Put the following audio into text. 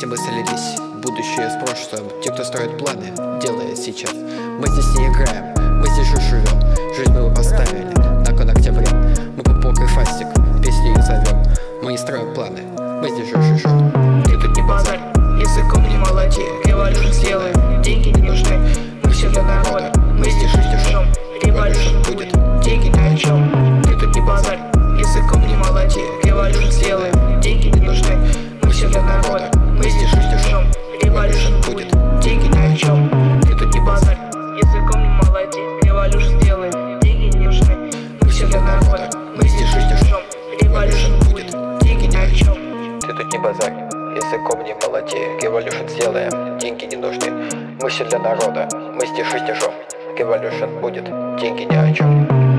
вместе мы слились, будущее с прошлым. Те, кто строит планы, делает сейчас. Мы здесь не играем, мы здесь же живем. Жизнь мы поставили на кон октября. Мы пупок и фастик, песни их зовем. Мы не строим планы, мы здесь же живем. Ты тут не базарь, языком не молоди. Революшн сделаем, деньги не нужны. Мы все для народа, мы здесь ждем. Революшн будет, деньги ни о чем. Ты тут не базарь, языком не молоди. Революшн сделаем, деньги не нужны. Мы все для народа, мы здесь ждем. Революшн будет, деньги ни о чем. Ты тут не базарь, языком не молоди. Революшн сделаем, деньги не нужны. Мы все для народа, мы здесь ждем. Революшн будет, деньги ни о чем. Ты тут не базарь, языком не молоди. Революшн сделаем, деньги не нужны. Мы все для народа, мы здесь ждем. Революшн будет, деньги ни о чем.